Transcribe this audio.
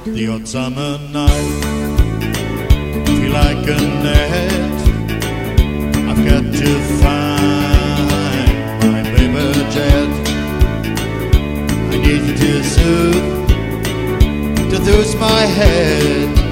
The odd summer night, feel like a net. I've got to find my paper jet. I need you to soothe my head.